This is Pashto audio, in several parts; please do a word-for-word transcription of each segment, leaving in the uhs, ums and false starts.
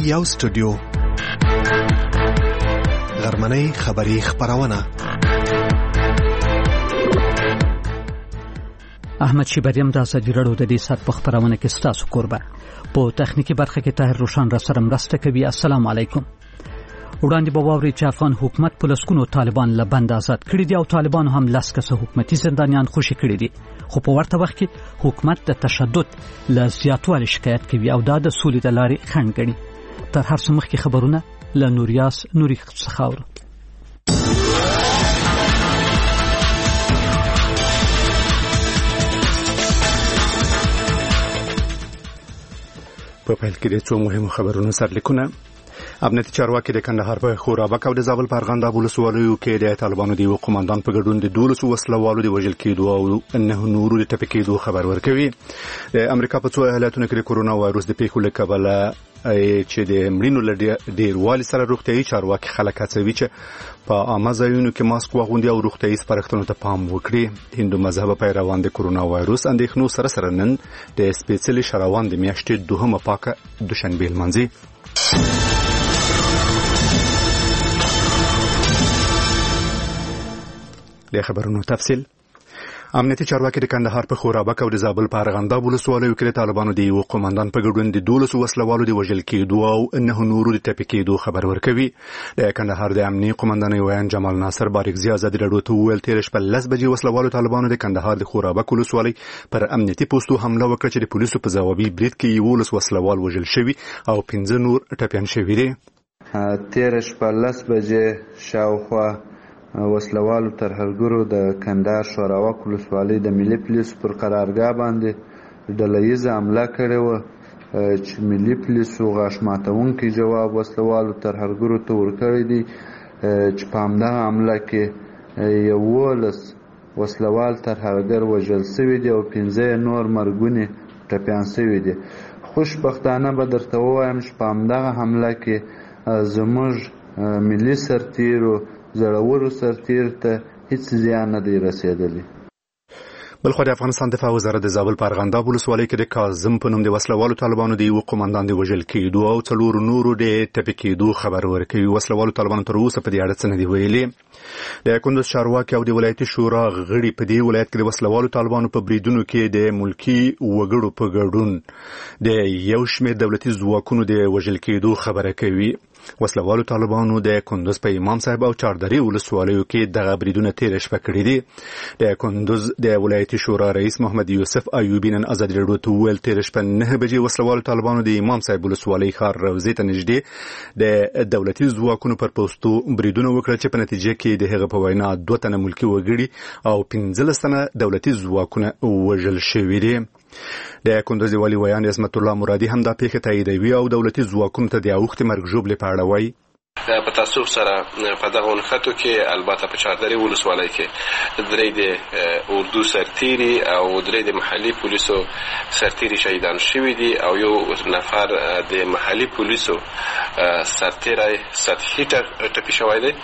یو سټوډیو غرمنۍ خبری خبرونه. احمد شیبریم د ازادي راډیو د دې سات په خبرونه کې ستاسو قربان په تخنیکی برخه کې طاهر روشن را سره مرسته کوي. السلام علیکم. وړاندې به واوري چې افغان حکومت په لسکونو طالبان له بند آزاد کړي دي او طالبان هم لس کسه حکومتي زندانیان خوشي کړي دي، خو په ورته وخت کې حکومت د تشدد له زیاتوالي شکایت کوي او دا د سولې د لارې خنډ ګڼي. تر هر څه مخکې خبرونه له نوریاس نوري څخه اورو. په پیل کې د څو مهمو خبرونو سرلیکونه. امنیتي چارواکي د کندهار په خورابک او د زابل په ارغنداب ولسوالیو کې د طالبانو د قوماندان په ګډون د دولسو وسلوالو د وژل کېدو او انه نورو د ټپي کېدو خبر ورکوي. د امریکا په څو ایالتونو کې د کورونا وایروس د پیښو له کبله چې د مړینو له ډیروالي سره روغتیايي چارواکي خلک هڅوي چې په عامه ځایونو کې ماسک واغوندي او روغتیايي سپارښتنو ته پام وکړي. هندو مذهب پیروان د کورونا وایروس اندېښنو سره سره نن د سپېڅلې شروان د میاشتې دوهمه پاکه دوشنبه لمانځي. د خبرونو تفصیل. امنیتي چارواکي د کندهار په خورابک او د زابل په ارغنداب ولسوالیو کې د طالبانو د یو قوماندان په ګډون د دولسو وسلوالو د وژل کېدو او انه نورو د ټپي کېدو خبر ورکوي. د کندهار د امنیتي قوماندان ویان جمال ناصر باریکزي ازادي راډیو ته وویل تیر شپه لس بجې وسلوالو طالبانو د کندهار د خورابک ولسوالۍ پر امنیتي پوسټو حمله وکړه چې د پولیسو په ځوابي برید کې یولس وسلوال وژل شوي او پنځه نور ټپيان شوي دي. تیر شپه لس بجې شاوخوا وسلوالو ترهګرو د کندهار شوراوک ولسوالۍ د ملي پولیسو پر قرارګاه باندې ډلهییزه حمله کړې وه چې ملي پولیسو غاښ ماتونکی جواب وسلوالو ترهګرو ته ورکړی دی چې په همدغه حمله کې یولس وسلوال ترهګر وژل سوي دي او پنځه نور مرګونې ټپیان سوي دي. خوشبختانه به درته ووایم چې په همدغه حمله کې زموږ ملي سرتیرو زړورو سرتیر ته هیڅ زیان نه دی رسېدلی. بلخو د افغانستان دفاع وزارت د زابل په ارغنداب ولسوالۍ کې د کاظم په نوم د وسلوالو طالبانو د یو قوماندان د وژل کېدو او څلور نورو د ټپي کېدو خبر ورکوي. وسلوالو طالبانو تر اوسه په دې اړه څه نه دي ویلي. د کندوز چارواکي او د ولایتي شورا غړي په دې ولایت کې د وسلوالو طالبانو په بریدونو کې د ملکی وګړو په ګډون د یو شمېر دولتي ځواکونو د وژل کېدو خبره کوي. وسلوالو طالبانو د کندوز په امام صاحب او چاردري ولسوالیو کې دغه بریدونه تیر شپه کړي دي. د کندوز د ولایتي شورا رئیس محمد یوسف ایوبی نن ازادي راډیو ته وویل تیر شپه نه بجې وسلوالو طالبانو د امام صاحب ولسوالۍ ښار روضې ته نږدې د دولتي ځواکونو پر پوسټو بریدونه وکړل چې په نتیجه کې د هغه په وینا دوه تنه ملکی وګړي او پنځلس تنه دولتي ځواکونه وژل شوي دي. د کندوز والی ویان عصمت الله مرادي هم دا پیښه تاییدوي او دولتي ځواکونو ته د اوښتې مرګ ژوبلې په اړه وایي. په تاسف سره په دغه نښتو کې البته په چاردري ولسوالۍ کې درې د اردو سرتیري او درې د محلي پولیسو سرتیري شهیدان شوي دي او یو نفر د محلي پولیسو سرتیری سطحي ټپي شوی دی.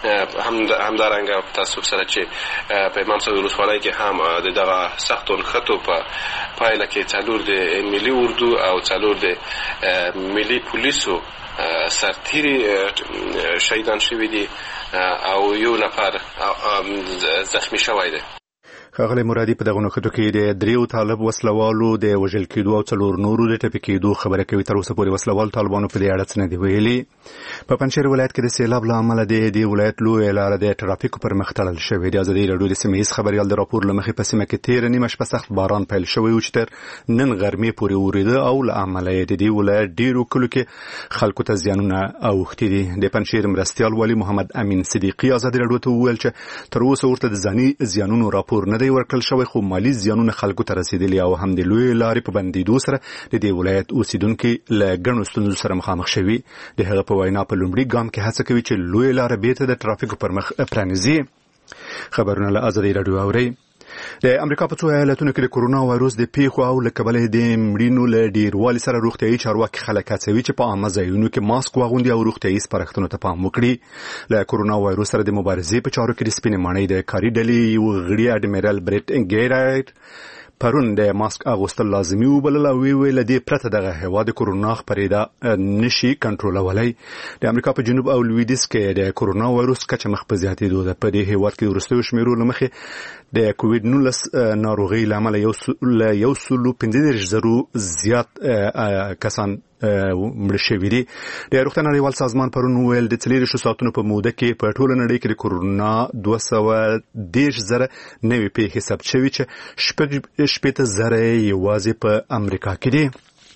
همدارنګه په تاسف سره چې په امام صاحب ولسوالۍ کې هم د دغه سختو نښتو په پایله کې څلور د ملي اردو او څلور د ملي پولیسو سرتیری شهیدان شوی دي او یو نفر زخمی شوی دی. ښاغلی مرادي په دغه نښتو کې د دریو طالب وسلوالو د وژل کېدو او څلور نورو د ټپي کېدو خبره کوي. تر اوسه پورې وسلوالو طالبانو په دې اړه څه نه دي ویلي. په پنجشیر ولایت کې د سیلاب له امله د دې ولایت لویه لاره د ټرافیکو پر مخ تړل شوې ده. ازادي راډیو د سیمه ییز خبریال د راپور له مخې په سیمه کې تېره نیمه شپه سخت باران پیل شوی و چې تر نن غرمې پورې ورېده او له امله یې د دې ولایت ډېرو کلو کې خلکو ته زیانونه اوښتي دي. د پنجشیر مرستیال والي محمد امین صدیقي ازادي راډیو ته وویل چې تر اوسه ورته د ځاني زیانونو راپور نه دی ورکړل شوی، خو مالی زیانونه خلکو ته رسیدلي او هم د لوی لارې په بندیدو سره د دې ولایت اوسیدونکي له ګڼو ستونزو سره مخامخ شوي. د هغه په وینا په لومړي ګام کې هڅه کوي چې لوی لاره بیرته د ټرافیکو پر مخ پرانیزي. خبرونه له ازادي راډیو اورئ. د امریکا په څو ایالتونو کې د کورونا وایروس د پیښو او له کبله د مړینو له ډیروالي سره روغتیايي چارواکي خلک هڅوي چې په عامه ځایونو کې ماسک واغوندي او روغتیايي سپارښتنو ته پام وکړي. له کورونا وایروس سره د مبارزې په چارو کې د سپینې ماڼۍ د کاري ډلې یو غړي اډمیرال بریټ انګیرایټ پرون د ماسک اغوستل لازمي وبلل او ویل دې پرته دغه هواد کورونا خپرېدا نشي کنټرولولای. د امریکا په جنوب او لویدیځ کې د کورونا وایروس کچه مخ په زیاتېدو ده. په دې هواد کې وروستیو شمیرو له مخې د کووډ نولس ناروغۍ له امله یو یو سلو پنځه دېرش زرو زیات کسان مړه شوي دي. د روغتیا نړیوال سازمان پرون وویل د څلېرویشتو ساعتونو په موده کې په ټوله نړۍ کې د کورونا دوه سوه دېرش زره نوې پیښې ثبت شوي چې شپېته زره یوازې په امریکا کې دي.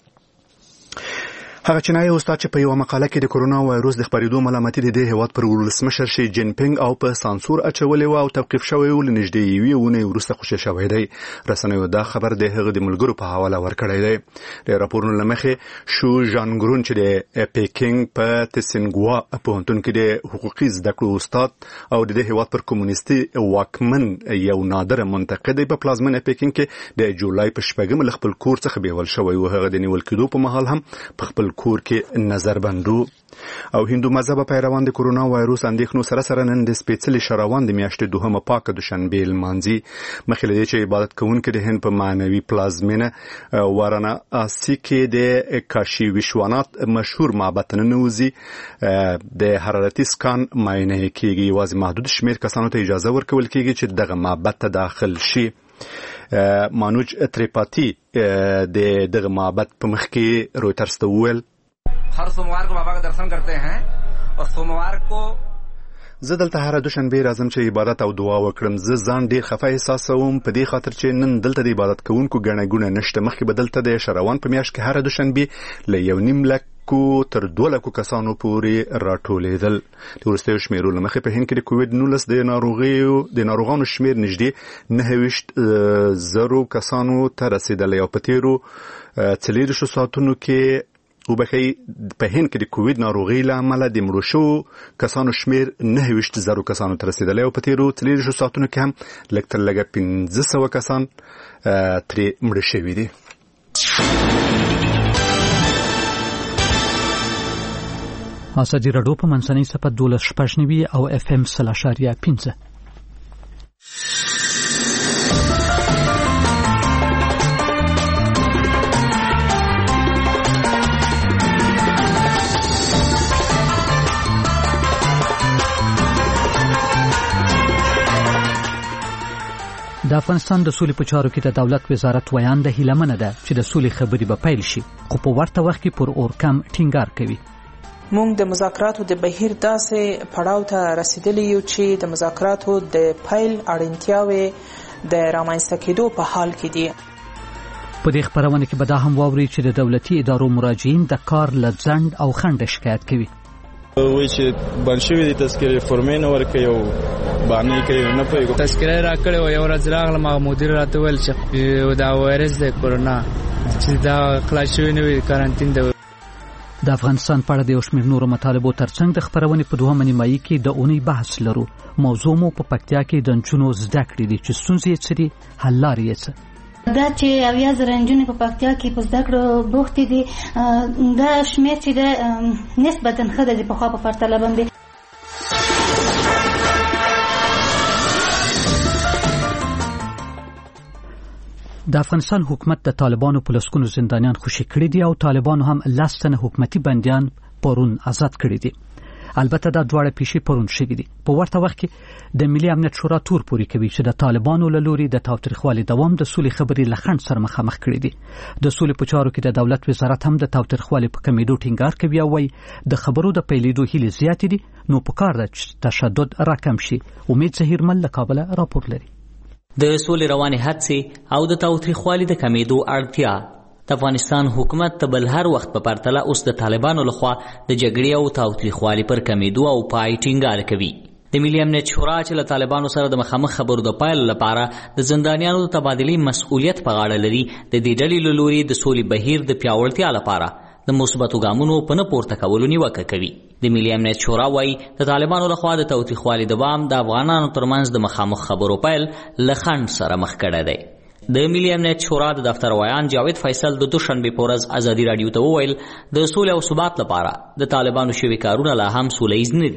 هغه چینایي استاد چې په یو مقاله کې د کورونا وایروس د خپرېدو ملامتي د دې هیواد پر ولسمشر شي جین پینګ او په سانسور اچولې و او توقیف شوی و لنږدې یوې اونۍ وروسته خوشی شوی دی. رسنیو دا خبر د هغه د ملګرو په حواله ورکړی دی. د راپورونو له مخې شو ژانګرون چې د پیکینګ په تسینګوا پوهنتون کې د حقوقي زده کړو استاد او د دې هیواد پر کمونیستي واکمن یو نادر منتقد دی په پلازمینه پیکینګ کې د جولای په شپږم له خپل کور څخه بیول شوی و. هغه د نیول کېدو په مهال هم په خپل کور کې نظر بندو. او هندو مذهب پیروان د کورونا وایروس اندېښنو سره سره نن د سپېڅلي شراوان د میاشتې دوهمه پاکه دوشنبې لمانځي. مخکې له دې چې عبادت کوونکي د هند په معنوي پلازمینه واراناسي کې د کاشي ویشوانات مشهور معبد ته ننوځي. د حرارتي سکان معاینه کېږي. یوازې محدود شمېر کسانو ته اجازه ورکول کېږي چې دغه معبد ته داخل شي. مانوج تریپاتی د دغه معبد په مخ کې رویترز ته وویل हर सोमवार को बाबा का दर्शन करते हैं और सोमवार को زه دلته هر دوشنبه راځم چې عبادت او دعا وکړم. زه ځان ډیر خفه احساسوم په دې خاطر چې نن دلته د عبادت کوونکو ګڼه ګوڼه نشته. مخکې به دلته د شراوان په میاشت کې هر دوشنبه له یو نیم لک کو تر دوه لکو کسانو پورې راټولېدل. د وروستیو شمیرو له مخې په هند کې د کووډ نولس د ناروغیو د ناروغانو شمیر نږدې نهه ویشت زرو کسانو ته رسېدلی او په تېرو څلېرویشتو ساعتونو کې وبخي په هند کې د کووډ ناروغۍ له امله د مړو شوو کسانو شمیر نهه ویشت زرو کسانو ته رسېدلی او په تېرو څلېرویشتو ساعتونو کې هم لږ تر لږه پنځه سوه کسان ترې مړه شوي دي. ازادي راډیو په منځنۍ صفحه دولس شپږ نوي او اف ام سل اشاریه پنځه. د افغانستان د سولې په چارو کې د دولت وزارت ویان د هیلمنه ده چې د سولې خبرې به پیل شي، خو په ورته وخت کې پر اورکم ټینګار کوي. موږ د مذاکراتو د بهیر داسې پړاو ته رسیدلی یو چې د مذاکراتو د پیل اړتیاوې د رامنځته کېدو په حال کې دي. په دې خبرونه کې به دا هم واوري چې د دولتي ادارو مراجعین د کار له ځنډ او خنډ شکایت کوي. وایي چې بند شوي دي تذکرې فورمې نه ورکوي او باندې کوي نه پوهېږو. تذکره یې راکړې وه، یو ورځ راغلم هغه مدیر راته وویل چې دا وایرس دی کورونا چې دا خلاص شوی نه وي کارانتین دی. د افغانستان په اړه د یو شمېر نورو مطالبو ترڅنګ د خپرونې په دوهمه نیمایي کې د اونۍ بحث لرو. موضوع مو په پکتیا کې د نجونو زده کړې دي چې ستونزې یې څه دي، حل لارې یې څه. دا چې اویا زره نجونې په پکتیا کې په زده کړو بوختې دي، دا شمېر چې ده نسبتا ښه ده د پخوا په پرتله باندې. د افغانستان حکومت د طالبانو په لسګونو زندانیان خوشي کړي دي او طالبانو هم لس تنه حکومتي بندیان پرون آزاد کړي دي. البته دا دواړه پیښې پرون شوي دي. په ورته وخت کې د ملي امنیت شورا تور پورې کوي چې د طالبانو له لوري د تاوتریخوالي دوام د سولې خبرې له خنډ سره مخامخ کړي دي. د سولې په چارو کې د دولت وزارت هم د تاوتریخوالي په کمیدو ټینګار کوي او وايي د خبرو د پیلېدو هیلې زیاتې دي، نو پکار ده چې تشدد راکم شي. امید زهیرمل له کابل راپور لري. د سولې روانې هڅې او د تاوتریخوالي د کمیدو اړتیا د افغانستان حکومت ته بل هر وخت په پرتله اوس د طالبانو لخوا د جګړې او تاوتریخوالي پر کمیدو او پای ټینګار کوي. د ملي امنیت شورا چې له طالبانو سره د مخامخ خبرو د پایل لپاره د زندانیانو د تبادلې مسؤلیت په غاړه لري، د دې ډلې له لوري د سولې بهیر د پیاوړتیا لپاره د مثبتو ګامونو په نه پورته کولو نیوکه کوي. د ملي امنیت شورا وايي د طالبانو لخوا د تاوتریخوالي دوام د افغانانو ترمنځ د مخامخ خبرو پیل له خنډ سره مخ کړی دی. د ملي امنیت شورا د دفتر ویان جاوید فیصل د دوشنبې په ورځ ازادي راډیو ته وویل د سولې او ثبات لپاره د طالبانو شوي کارونه لا هم سوله ییز نه دي.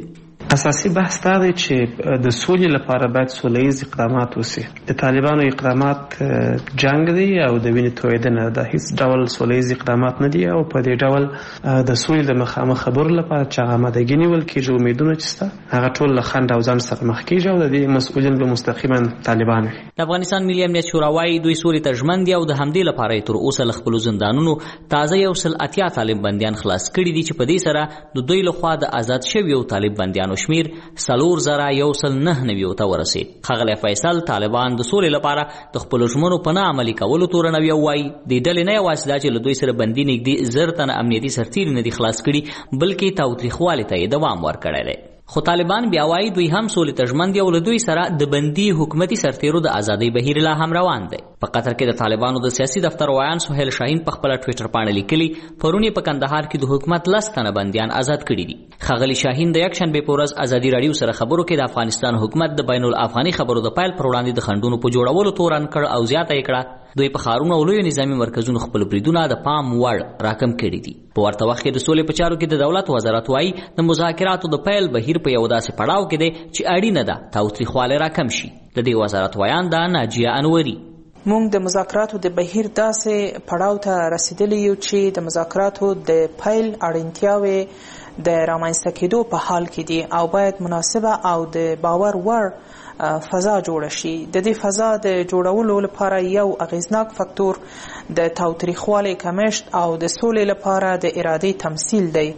اساسي بحث دا دی چې د سولې لپاره باید سولهییز اقدامات وشي. د طالبانو اقدامات جنگ دی او د وینې تویېدنه ده، هیڅ ډول سولهییز اقدامات نه دي او په دې ډول د سولې د مخامخ خبرو لپاره چې هغه آمادګي نیول کېږي، امیدونه چې شته هغه ټول له خنډ او ځنډ سره مخ کېږي او د دې مسؤلین به مستقیما طالبان وي. د افغانستان ملي امنیت شورا وايي دوی سولې ته ژمن دي او د همدې لپاره تر اوسه له خپلو زندانونو تازه یو سل اتیا طالب بندیان خلاص کړي دي چې په دې سره د دوی لخوا د آزاد شویو طالب بندیانو شمیر څلور زره یو سل نه نوي ته ورسید. ښاغلی فیصل طالبان د سولې لپاره د خپلو ژمنو په نه عملي کولو تورنوي او وایي دې ډلې نه یوازې دا چې له دوی سره بندي نږدې زر تنه امنیتي سرتیري نه دي خلاص کړي بلکې تاوتریخوالي ته یې دوام ورکړی دی. خو طالبان بیا وایي دوی هم سولې ته ژمن دي او له دوی سره د بندي حکومتي سرتیرو د ازادۍ بهیر لا هم روان دی. په قطر کې د طالبانو د سیاسي دفتر وایان سهیل شاهین په خپله ټویټر پاڼه لیکلي پرون یې په کندهار کې د حکومت لس تنه بندیان آزاد کړي دي. ښاغلي شاهین د یکشنبې په ورځ ازادي راډیو سره خبرو کې د افغانستان حکومت د بین الافغاني خبرو د پیل پر وړاندې د خنډونو په جوړولو تورن کړ او زیاته یې کړه دوی په ښارونو او لویو نظامي مرکزونو خپل بریدونه د پام وړ راکم کړي دي. په ورته وخت کې د سولې په چارو کې د دولت وزارت وایي د مذاکراتو د پیل بهیر په یو داسې پړاو کې دی چې اړینه ده تاوتریخوالی راکم شي. د دې وزارت وایان دا ناجیه انوري. موږ د مذاکراتو د بهیر داسې پړاو ته رسیدلی یو چې د مذاکراتو د پیل اړینتیاوې د رامنځته کېدو په حال کې دي او باید مناسبه او د باور وړ فضا جوړه شي. د دې فضا د جوړولو لپاره یو اغیزناک فاکتور د تاوتریخوالي کمښت او د سولې لپاره د ارادې تمثیل دی.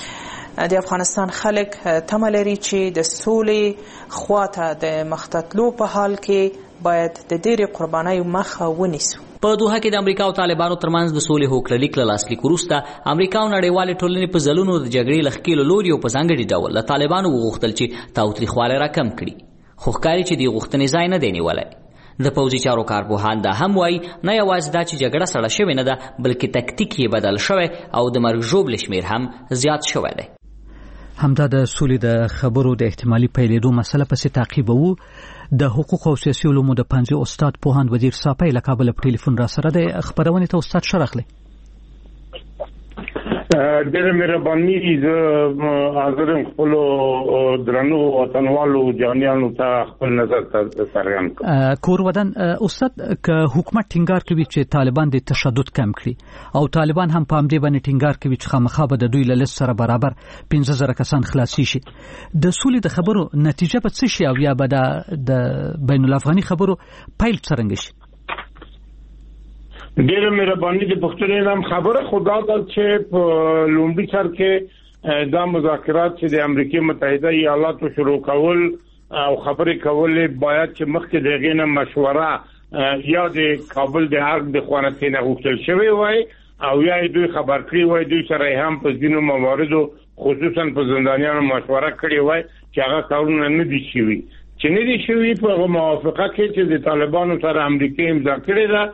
د افغانستان خلک تمه لري چې د سولې خواته د مختتلو په حال کې باید د ډېرې قربانیو مخه ونیسو. په دوحه کې د امریکا او طالبانو ترمنځ د سولې هوکړلیک له لاسلیک وروسته امریکا او نړیوالې ټولنې په ځلونو د جګړې له ښکېلو لوري او په ځانګړي ډول له طالبانو وغوښتل چې تاوتریخوالی راکم کړي، خو ښکاري چې دې غوښتنې ځای نه دی نیولی. د پوځي چارو کارپوهان دا هم وایي نه یوازې دا چې جګړه سړه شوې نه ده بلکې تکتیک یې بدل شوی او د مرګ ژوبلې شمیر هم زیات شوی دی. همدا د سولې د خبرو د احتمالي پیلېدو مسله پسې تعقیبوو. د حقوق او سیاسي علومو د پنځه استاد پوهاند وزیر صافی له کابل په ټلیفون را سره دی. خبرونې ته استاد ښه راغلی. ډېره مهرباني، زه حاضر یم خپلو درنو وطنوالو جانیانو ته خپل نظر څرګند کړم. کورودن استاد، که حکومت ټینګار کوي چې طالبان د تشدد کم کړي او طالبان هم په همدې باندې ټینګار کوي چې خامخا به د دوی له لست سره برابر پنځه زره کسان خلاصي شي، د سولې د خبرو نتیجه به څه شي او یا به د بین الافغاني خبرو پیل څرنګه شي؟ ډېره مهرباني د پښتنې نام خبره خدا ده چې په لومړي سر کې دا مذاکرات چې د امریکا متحده ایالاتو شروع کول او خبرې کولې باید چې مخکې د هغې نه مشوره یا د کابل د ارګ د خوانتې نه غوښتل شوی وای او یا دوی خبر کړی وای، دوی سره هم په ځینو مواردو خصوصا په زندانیانو مشوره کړې وای چې هغه کارونه نه دي شوي چې نه دي شوي په موافقه کې چې د طالبانو سره امریکا امضا کړې ده.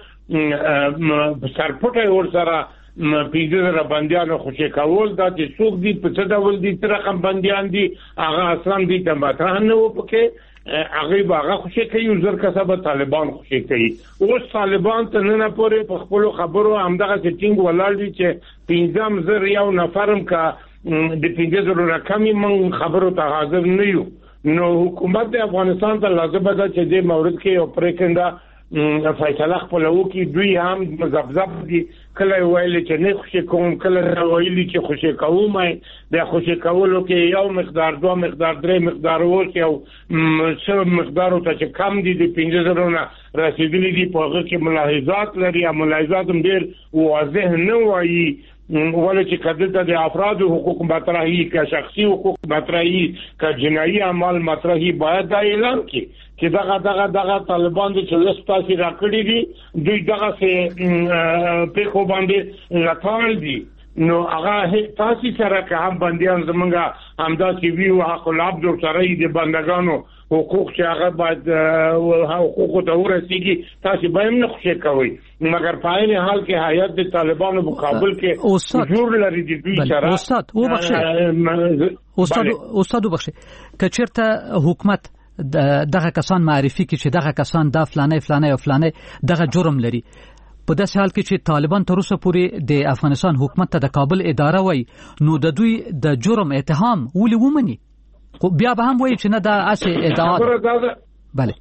سرپټه ور سره پنځه زره بندیانو خوشي کول دا چې څوک دي په څه ډول دي تر رقم بندیان دي هغه اصلا دي ته مطرح نه و پکې هغه به هغه خوشي کوي زر کسبه طالبان خوشي کوي. اوس طالبان ته نه پورې په خپل خبرو همدغه ټینګ ولاړ دي چې پنځم زر یو نفرم کا د پنځه زره رقمي من خبرو ته حاضر نه یو. نو حکومت د افغانستان ته لازم ده چې د مورد کې یو پریکنده فیصله خپل وکړي. دوی هم مزبذب دي، کله ویل چې نه خوشي کوم، کله ویل چې خوشي کوم. د خوشي کولو کې یو مقدار، دوه مقدار، درې مقدار وشي او څو مقدار ته چې کم دي د پنځه زره نه رسیدلي دي په هغه کې ملاحظات لري. ملاحظات هم ډېر واضح نه وایي ولې چې کدلته د افرادو حقوق مطرحي که شخصي حقوق مطرحي که جنایي اعمال مطرحي باید دا اعلان کړي چې دغه دغه دغه طالبان چې لست تاسې راکړي دي دوی دغه سه پیښو باندې لټول دي. نو هغه تاسې سره که هم بندیان زمونږ همداسې وي او حق العبد ورسره یې د بندګانو حقوق چې هغه باید حقوقو ته ورسېږي تاسې به هم نه خوشي کوئ، مګر په عین حال کې هیات د طالبانو په کابل کې جوړ لري د دوی سره. استاد وبخښئ استاد استاد وبخښئ که چېرته حکومت دغه کسان معرفي کړي چې دغه کسان دا فلانه فلانه او فلانه دغه جرم لري، په داسې حال کې چې طالبان تر اوسه پورې د افغانستان حکومت ته د کابل اداره وایي، نو د دوی د جرم اتهام ولې ومني؟ خو بیا به هم وایي چې نه دا اسې ادعا ده. بله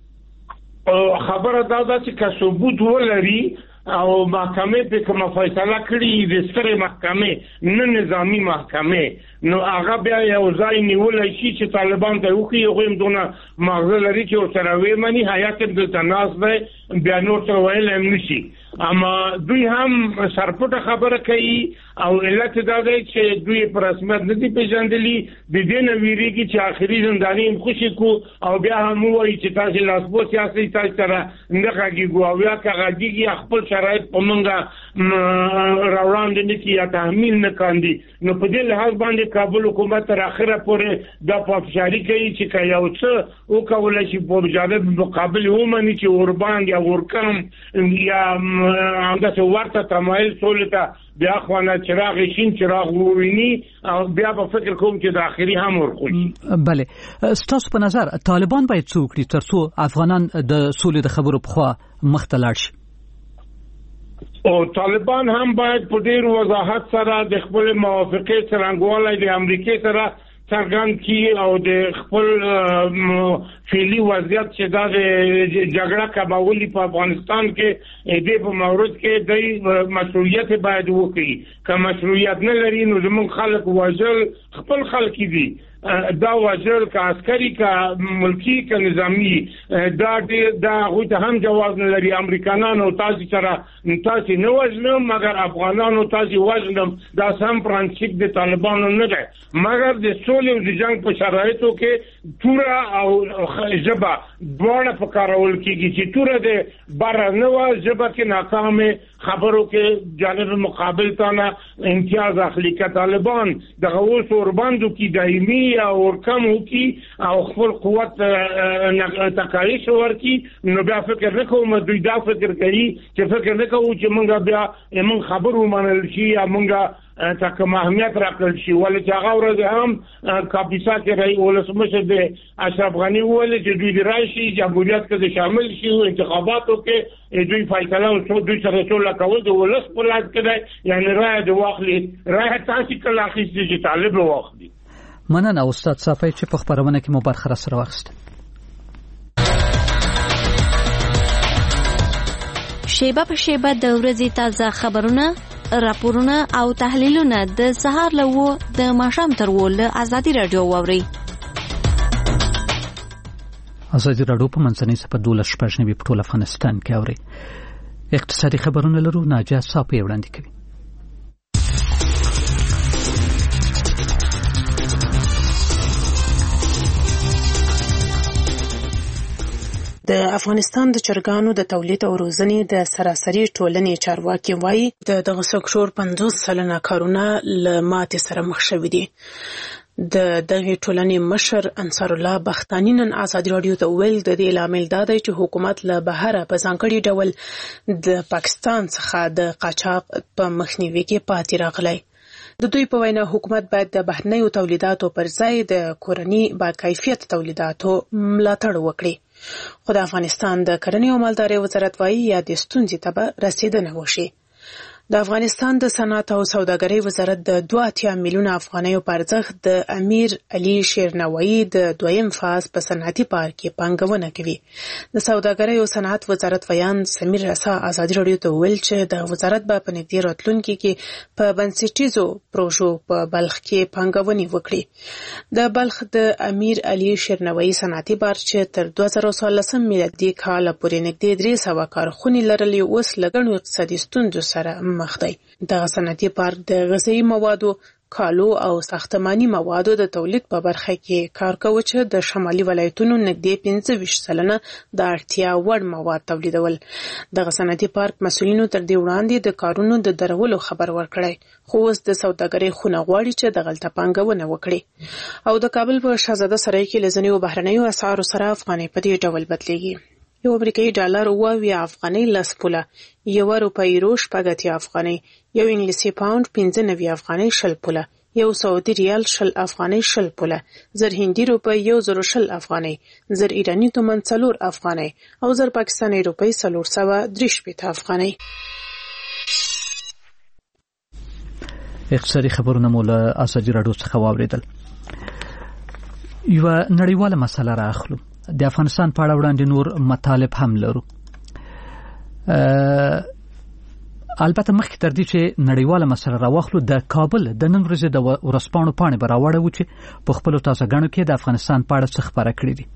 خبره دا ده چې که ثبوت ولري او محکمه په کومه فیصله کړي د سترې محکمې نه نظامی محکمې نو هغه بیا یو ځای نیولای شي چې طالبان ته وکړي هغوی هم دونه مغزه لري چې ورسره ومني حیات هم دلته ناست دی بیا نور څه ویلی هم نشي اما دوی هم سرپټه خبره کوي او علت دا دی چې دوی په رسمیت نه دي پیژندلي د دې نه ویرېږي چې آخري زنداني هم خوشي کړو او بیا هم ووایي چې تاسې لاسپوڅ یاستئ تاسې سره نه غږېږو او یا که غږېږي خپل شرایط په موږ راوړاندې نه کړي یا تحمیل نه کاندي نو په دې لحاظ باندې کابل حکومت تر اخره پورې دا پافشاري کوي چې که یو څه وکولی شي په مجاهد مقابل ومني چې ورباند یا ورکم یا همداسې ورته تمایل سولې ته بیا خوانه چراغ شین چراغ وویني او بیا په فکر کوم چې د آخري هم ورخوشي. بله ستاسو په نظر طالبان باید څه وکړي تر څو افغانان د سولې د خبرو په خوا مخته لاړ شي؟ او طالبان هم باید په ډیر وضاحت سره د خپل موافقې څرنګوالی د امریکې سره څرګند کړي او د خپل فعلي وضعیت چې دا د جګړه کباولي په افغانستان کې دې په مورد کې د مشروعیت باید وکړي که مشروعیت نه لري نو زموږ خلک وژل خپل خلک دي دا وژل که عسکري که ملکی که نظامی دا دا هغوی ته هم جواز نه لري امریکانانو تاسې سره تاسې نه وژنم مګر افغانانو تاسې وژنم دا سم پرانسیپ د طالبانو نه دی مګر د سولې او د جنګ په شرایطو کې توره او ژبه دواړه په کارول کېږي چې توره د بره نه وه ژبه کې ناکامې خبرو کې جانب مقابل تانه امتیاز اخلي که طالبان دغه اوس ورباندو کې دایمي یا ورکم وکړي او خپل قوت تکایش ورکړي نو بیا فکر نه کوم دوی دا فکر کوي چې فکر نه کوو چې موږ بیا موږ خبر ومنل شي یا موږ تاکه اهمیت راکړل شي ولې چې هغه ورځ هم کاپیسا کې رہی ولسمشر د اشرف غني وویل چې دوی د راشي جمهوریت کې شامل شي او انتخاباتو کې دوی فیصله او دوی سره سوله کول د ولس په لاس کې دی یعنی رایه د واخلي رایه تاسې کله اخیستې چې طالب واخلي. مننه استاد صافی چې په خبرونه کې مو برخه سره واخیسته. شیبه په شیبه د ورځې تازه خبرونه راپورونه او تحلیلونه د سهار له و د ماښام تر و له ازادي رادیو واوري. ازادي رادیو په منځنۍ صفحه دولس شپږ نوي په ټول افغانستان کې اوري. اقتصادي خبرونه لرو ناجیه صافی وړاندې کوي. د افغانستان د چرګانو د تولید او روزنې د سراسري ټولنې چارواکي وایي د دغه سکتور پنځوس سلنه کارونه له ماتې سره مخ شوي دي. د دغه ټولنې مشر انصار الله بختانی نن ازادي رادیو ته ویل د دې لامل دا دی چې حکومت له بهره په ځانګړي ډول د پاکستان څخه د قاچاق په مخنیوي کې پاتې راغلی. د دوی په وینا حکومت باید د بهرنیو تولیداتو پر ځای د کورني با کیفیت تولیداتو ملاتړ وکړي. خو د افغانستان د کرنې او مالدارۍ وزارت وایي یا د ستونزې ته به رسیدنه وشي. د افغانستان د صنعت او سوداګرۍ وزارت د دوه اتیا میلیونه افغانیو په ارزښت د امیر علي شیرنوایی د دویم فاز په صنعتي پارک کې پانګونه کوي. د سوداګرۍ او صنعت وزارت ویان سمیر رسا ازادي رادیو ته ویل چې د وزارت به په نږدې راتلونکي کې په بنسټیزو پروژو په بلخ کې پانګونې وکړي. د بلخ د امیر علي شیرنوایی صنعتي پارک چې تر دوه زره څوارلسم میلادي کال پورې نږدې درې سوه کارخونې لرلې اوس له ګڼو اقتصادي ستونزو سره مخ دی. دغه صنعتي پارک د غذایي موادو، کالو او ساختماني موادو د تولید په برخه کې کار کوي چې د شمالي ولایتونو نږدې پنځه ویشت سلنه د اړتیا وړ مواد تولیدول. دغه صنعتي پارک مسؤلینو تر دې وړاندې د کارونو د درولو خبر ورکړی، خو اوس د سوداګرۍ خونه غواړي چې دغلته پانګونه وکړي. او د کابل په شاهزاده سرای کې له ځینو بهرنیو اسعارو سره افغانۍ په دې ډول بدلیږي. یو امریکایي ډالر اوه اویا افغانۍ لس پوله، یو روپۍ یورو شپږ اتیا افغانۍ، یو انګلیسي پاونډ پنځه نوي افغانۍ شل پوله، یو سعودي ریال شل افغانۍ شل پوله، زر هندي روپۍ یو زر شل افغانۍ، زر ایراني تومن څلور افغانۍ او زر پاکستاني روپۍ څلور سوه درې شپېته افغانۍ. اقتصادي خبرونه مو له ازادي رادیو څخه واوریدل. یو نړیواله مسله راخلو. د افغانستان په اړه وړاندې نور مطالب هم لرو. البته مخکې تر دې چې نړیواله مسله راوخلو، د کابل د نن ورځې د ورځپاڼو پاڼې به راوړو چې په خپلو تازهګانو کې د افغانستان په اړه څه خپاره کړي دي.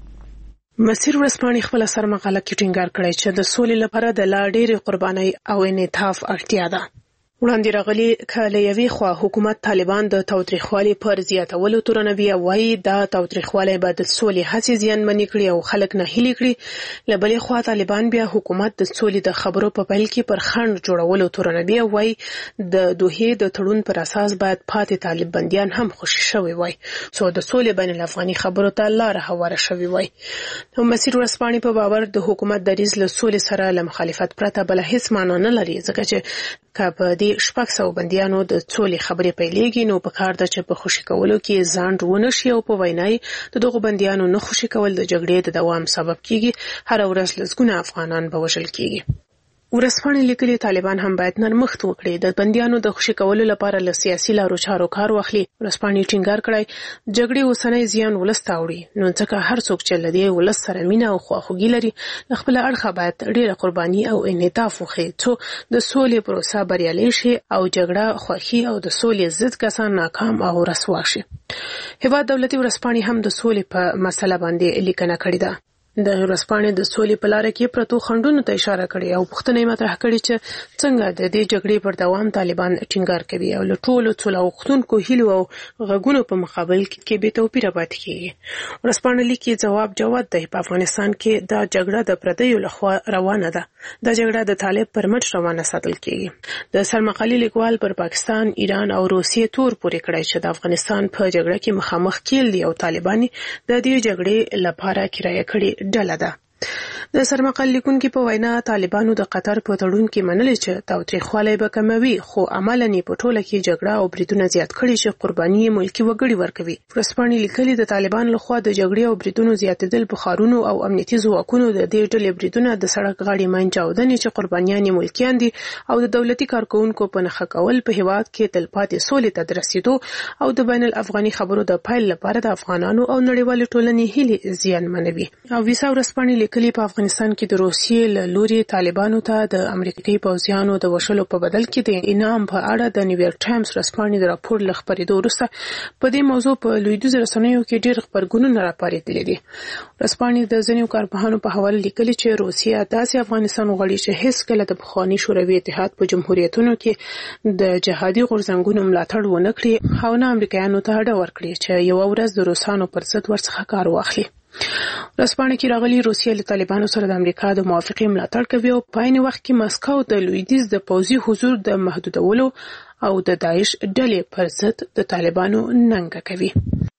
مسیر ورځپاڼې خپله سرمقاله کې ټینګار کړی چې د سولې لپاره د لا ډېرې قربانۍ او انعطاف اړتیا ده. وړاندې راغلي که له یوې خوا حکومت طالبان د تاوتریخوالي پر زیاتولو تورنوي او وایي دا تاوتریخوالی به د سولې هڅې زیانمنې کړي او خلک ناهیلي کړي، له بلې خوا طالبان بیا حکومت د سولې د خبرو په پیل کې پر خنډ جوړولو تورنوي او وایي د دوحې د تړون پر اساس باید پاتې طالب بندیان هم خوشي شوي وای څو د سولې بین الافغاني خبرو ته لاره هواره شوي وای. نو مسیر ورځپاڼې په باور د حکومت دریځ له سولې سره له مخالفت پرته بله هیڅ معنا نه لري، ځکه چې که په دې شپږ سوه بندیانو د سولې خبرې پیلېږي نو په کار ده چې په خوشي کولو کې ځنډ ونه شي او په وینا د دغو بندیانو نه خوشي کول د جګړې د دوام سبب کیږي. هر ورځ لسګونه افغانان به وژل کیږي. ورځپاڼې لیکلي طالبان هم باید نرمښت وکړي، د بندیانو د خوشي کولو لپاره له سیاسي لارو چارو کار واخلي. ورځپاڼې ټینګار کړی جګړې اوسنی زیان ولس ته اوړي، نو ځکه هر څوک چې له دې ولس سره مینه او خواخوږي لري له خپله اړخه باید ډېره قرباني او انعطاف وښيي څو د سولې پروسه بریالۍ شي او جګړه خوښي او د سولې ضد کسان ناکام او رسوا شي. هېواد دولتي ورځپاڼې هم د سولې په مسله باندې لیکنه کړې ده. د ورځپاڼې د سولې په لاره کې پرتو خنډونو ته اشاره کړې او پوښتنه یې مطرح کړې چې څنګه د دې جګړې پر دوام طالبان ټینګار کوي او له ټولو سوله غوښتونکو هیلو او غږونو په مقابل کې بې توپیره پاتې کېږي. ورځپاڼه لیکي ځواب جواب دی، په افغانستان کې دا جګړه د پردیو لخوا روانه ده، دا جګړه د طالب پر مټ روانه ساتل کېږي. د سرمقالې لیکوال پر پاکستان، ایران او روسیې تور پورې کړی چې د افغانستان په جګړه کې مخامخ کېل دي او طالبان د دې جګړې لپاره کرایه کړي ډله ده. د سرمقال لیکونکي په وینا طالبانو د قطر په تړون کې منلې چې تاوتریخوالی به کموي، خو عملاً په ټوله کې جګړه او بریدونه زیات کړي چې قرباني یې ملکي وګړي ورکوي. ورځپاڼې لیکلي د طالبان لخوا د جګړې او بریدونو زیاتېدل په ښارونو او امنیتي ځواکونو د دې ډلې بریدونه د سړک غاړې مین چاودنې چې قربانیان یې ملکیان دي او د دولتي کارکوونکو په نښه کول په هېواد کې تلپاتې سولې ته د رسېدو او د بین الافغاني خبرو د پیل لپاره د افغانانو او نړیوالې ټولنې هیلې زیانمنوي. او ویسا ورځپاڼې لیکلي په افغانستان کې د روسیې له لوري طالبانو ته د امریکایي پوځیانو د وژلو په بدل کې د انعام په اړه د نیویارک ټایمز ورځپاڼې د راپور له خپرېدو وروسته په دې موضوع په لویدیځو رسنیو کې ډېر غبرګونونه راپارېدلي دي. ورځپاڼې د ځینو کارپوهانو په حواله لیکلي چې روسیه داسې افغانستان غواړي چې هېڅکله د پخواني شوروي اتحاد په جمهوریتونو کې د جهادي غورځنګونو ملاتړ ونه کړي او نه امریکایانو ته اډه ورکړي چې یوه ورځ د روسانو پر ضد ورڅخه کار واخلي. ورځپاڼې کې راغلي روسیه له طالبانو سره د امریکا د موافقې ملاتړ کوي او په عین وخت کې مسکو د لویدیځ د پوځي حضور د محدودولو او د داعش ډلې پر ضد د طالبانو ننګه کوي.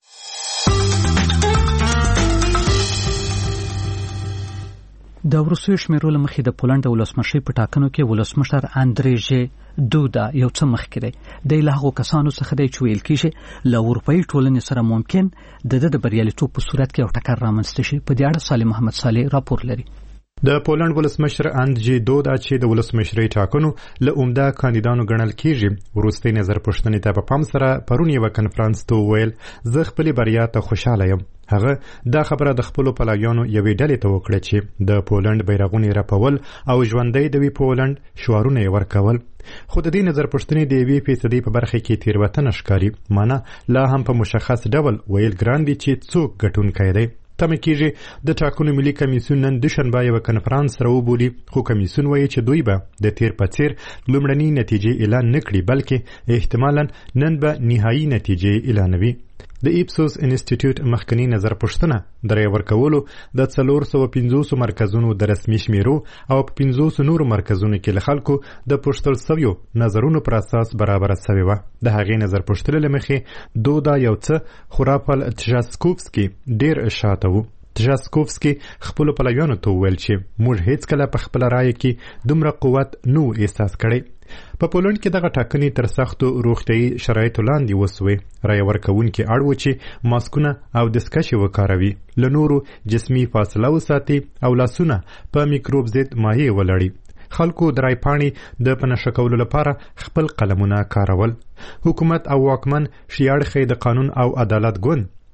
د وروستیو شمیرو له مخې د پولنډ د ولسمشرۍ په ټاکنو کې ولسمشر اندریژ دودا یو څه مخکې دی. دی له هغو کسانو څخه دی چې ویل کېږي له اروپایي ټولنې سره ممکن د ده د بریالیتوب په صورت کې یو ټکر رامنځته شي. په دې اړه صالح محمد صالح راپور لري. د پولنډ ولسمشر اندریژ دودا چې د ولسمشرۍ ټاکنو له عمده کاندیدانو ګڼل کېږي وروستۍ نظر پوښتنې ته په پام سره پرون یوه کنفرانس ته وویل زه خپلې بریا ته خوشحاله یم. هغه دا خبره د خپلو پلویانو یوې ډلې ته وکړه چې د پولنډ بیرغونه رپول او ژوندی د وي پولنډ شعارونه یې ورکول. خو د دې نظر پوښتنې د یوې فیصدۍ په برخه کې تېروتنه ښکاري. معنا لا هم په مشخص ډول ویل ګران دي چې څوک ګټونکی دی. تمه کېږي د ټاکنو ملي کمیسیون نن دوشنبه یوه کنفرانس راوبولي، خو کمیسیون وایي چې دوی به د تیر په څیر لومړنۍ نتیجې اعلان نه کړي بلکې احتمالاً نن به نهایي نتیجې اعلانوي. د ایپسوس انسټیټیوټ مخکنی نظر پوښتنه د رایې ورکولو د څلور سوه پنځوس مرکزونو د رسمي شمیرو او په پنځوس نورو مرکزونو کې له خلکو د پوښتل سویو نظرونو پر اساس برابره سوې وه. د هغې نظر پوښتنې له مخې دودا یو څه خو رافل تژاسکوفسکي ډېر شاته و. تژاسکوفسکي خپلو پلویانو ته وویل چې موږ هېڅکله په خپله رایه کې دومره قوت نه و احساس کړی. په پولنډ کې دغه ټاکنې تر سختو روغتیايي شرایطو لاندې وسوې. رایه ورکوونکي اړ و چې ماسکونه او دستکشې وکاروي، له نورو جسمي فاصله وساتي او لاسونه په میکروب ضد مایع ولړي. خلکو د رای پاڼې د په نښه کولو لپاره خپل قلمونه کارول. حکومت او واکمن ښي اړخی د قانون او عدالت ګوند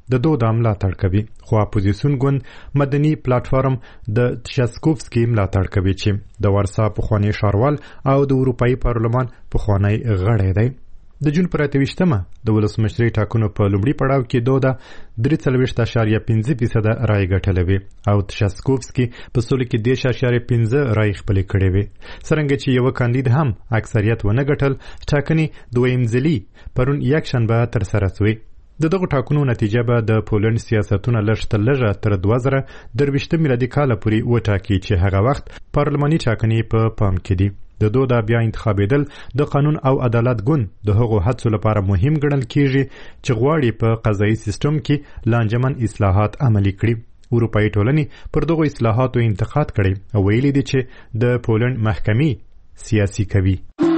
د دوه د ملاتړ کوي خو اپوزیسیون ګوند مدني پلیټفارم د تشاسکوفسکي ملاتړ کوي چې د ورسا پخوانی ښاروال او د اروپאי پارلمان پخوانی غړی دی د جون پر اتهشتمه د ولسمشرۍ ټاکنو په لومړي پړاو کې دوه د درې څلوېښت اعشاریه پنځه فیصد رای ګټلې وي او تشاسکوفسکي په سولې کې دېرش اعشاریه پنځه رای خپلې کړې وي څرنګه چې یو کاندید هم اکثریت ونه ګټل ټاکنې دویم ځلي پرون یکشنبه ترسره شوې د دغه ټاکنو نتیجه به د پولند سیاستونه لږ تر لږه تر دوه زره درویشت میلادي کاله پورې وټاکي چې هغه وخت پارلماني ټاکنې په پام کې دي د دوه د بیا انتخابېدل د قانون او عدالت ګوند د هغو هڅو لپاره مهم ګڼل کیږي چې غواړي په قضایي سیستم کې لانجمن اصلاحات عملي کړي اروپאי ټولنې پر دغو اصلاحاتو انتقاد کړي او ویلي دي چې د پولند محکمې سیاسي کوي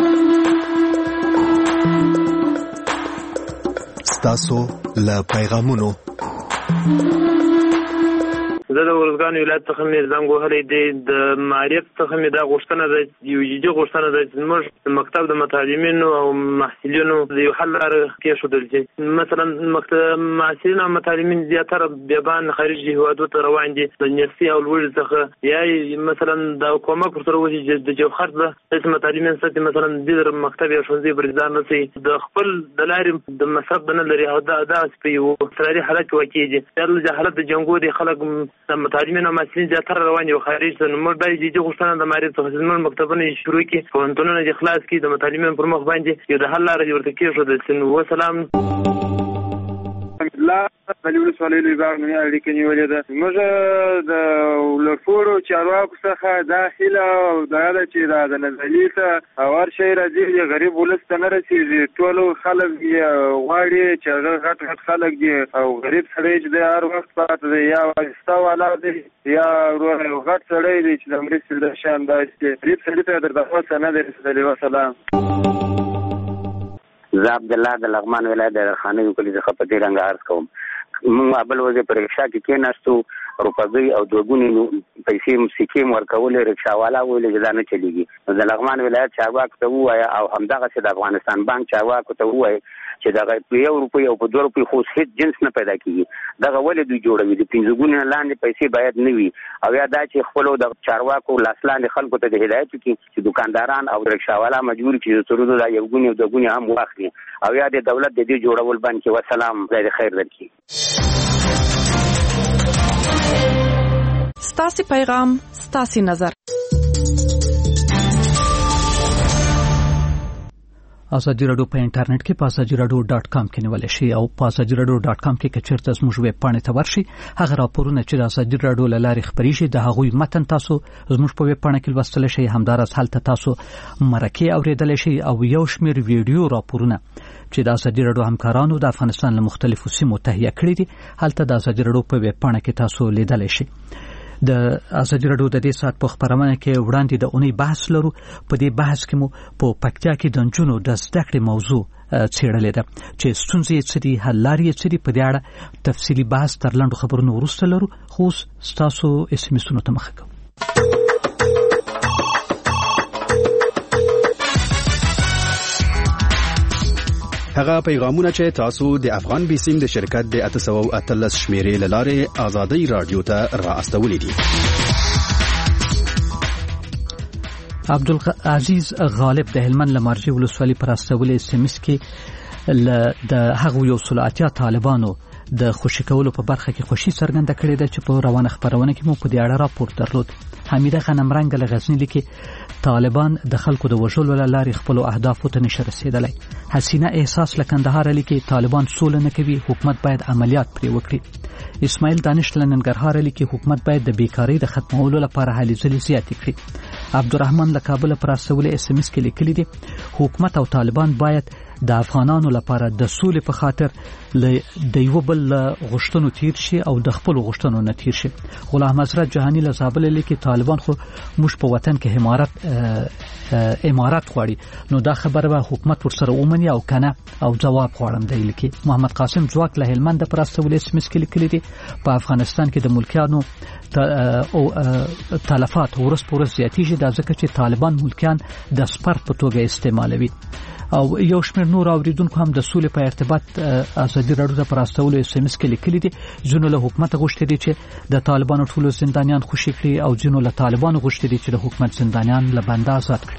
تاسو له پیغامونو زه د ورزګان ولایت څخه مې زنګ وهلی دی د معرف څخه مې دا غوښتنه ده یو جدي غوښتنه ده چې موږ د مکتب د متعلمینو او محصلینو د یو حل لاره کېښودل چې مثلا مکتب محصلین او متعلمین زیاتره بیابان خارجي هیوادو ته روان دي د یونیورسټي او لوړ څخه یا مثلا د کومک ورسره وشي چې د جوهر د متعلمین سره مثلا د مکتب یا ښوونځي بریځان نشي د خپل د لارې د مصرف نه لري او دا د سپیو سراري حالت واقع دي د جهالت د جنگو دي خلک د متعلمین او محصلین زیاتره روان دي خارج ته موږ باید جدي غوښتنه د معرف څخه زموږ مکتبونه شروع کړي پوهنتونونه د اخلاص کې د متعلمین پر مخ باندې یو د حل لاره ورته کېښودل و سلام لا بلول سوالې لږه نه اړیکې نیولې ده موږ د لفورو چارواکو څخه داخله او دا چې د نظریې ته اور شي راځي د غریب ولست نه رسیږي ټول خلک غواړي چې هغه غټ غټ خلک دي او غریب سړی چې د هر وخت پاتې دی یا وستا والا دی یا غټ سړی دی چې د مرستې د شان دا چې غریب سړی ته درته څه نه درسېدلی وسلام زه عبدالله د لغمان ولایت د خانوي کلی څخه په دې رنګ عرض کوم موږ بل وځي پر رکشا کې کېناستو روپګي او دوګونی پیسې موسیقي ورکولې رکشا والا ویل چې دا نه چلیږي د لغمان ولایت چارواکو ته ووایه او همدغه چې د افغانستان بانک چارواکو ته ووایه چې دغه په یو روپۍ او په دوه روپۍ خو هیڅ جنس نه پیدا کیږي دغه ولې دوی جوړوي د پنځه ګونې لاندې پیسې باید نه وي او یا دا چې خپلو د چارواکو لاس خلکو ته د هدایت وکړي چې دکانداران او رکشا والا مجبور کړي چې سرودو دا یو ګونې او دوه ګونې هم واخلي او یا د دولت د دې جوړول باندې وسلام زید خیر درکړي ستاسو پیغام ستاسو نظر ازادي رادیو په انټرنیټ کې په ازادي رادیو ډاټ کام کې نیول شي او په ازادي رادیو ډاټ کام کې کچرته زموږ ویب پاڼې ته ورشي هغه راپورونه چې د ازادي رادیو لارې خبريږي د هغوی متن تاسو زموږ په ویب پاڼه کې لوستل شي همدارس حالت تاسو مرکه اوریدل شي او یو شمیر ویډیو راپورونه چې د ازادي رادیو همکارانو د افغانستان له مختلفو سیمو تهیه کړي دي حالت د ازادي رادیو په ویب پاڼه کې تاسو لیدل شي د ازادي رادیو د دې سات په خبرونه کې وړاندې د اونۍ بحث لرو په دې بحث کې مو په پکتیا کې د نجونو د زده کړې موضوع څېړلې ده چې ستونزې یې څه دي حل لارې یې څه دي په دې اړه تفصیلي بحث تر لنډو خبرونو وروسته لرو خو ستاسو اس ام اسونو ته مخه کوم هغه پیغامونه چې تاسو د افغان بیسیم د شرکت د اته سوه او اتلس شمیرې له لارې ازادي رادیو ته را استولې دي عبدالعزیز غالب د هلمند لمرجې ولسوالۍ پر استولې سیمس کې د هغو یو سل اتیا طالبانو د خوشی کولو په برخه کې خوشی څرګنده کړې ده چې په روانه خبرونه کې مو په دې اړه راپور درلود حمیده غنمرنګ له غزنی لیکي طالبان د خلکو د وژلو لارې خپل اهدافو ته نشه رسیدلی حسینه احساس له کندهار لیکي طالبان سول نه کوي حکومت باید عملیات پرې وکړي اسماعیل دانش له ننګرهار لیکي حکومت باید د بیکاری د ختمولو لپاره هلې ځلې زیاتې کړي عبدالرحمن له کابل پر استولې اس ام اس کې لیکلي دي حکومت او طالبان باید د افغانانو لپاره د سولې په خاطر د یو بل غوښتنو تیر شي او د خپل غوښتنو نه تیر شي غلام حضرت جهانی له زابل لیکي طالبان خو موږ په وطن کې امارات امارات غواړي نو دا خبره به حکومت ورسره ومني او کنه او جواب غواړم دی لیکي محمد قاسم ځواک له هلمند پر استولې اسمس کې لیکلي دي په افغانستان کې د ملکیانو او تلفات ورس پورس زیاتیږي دا ځکه چې طالبان ملکیان د سپر په توګه استعمالوي او یو شمېر نور اوریدونکو هم د سولې په ارتباط ازادي راډیو ته پر راستولو اس ام اس کې لیکلي دي. ځینو له حکومت غوښتي دي چې د طالبانو ټول زندانیان خوشي کړي او ځینو له طالبانو غوښتي دي چې د حکومت زندانیان له بنده آزاد کړي.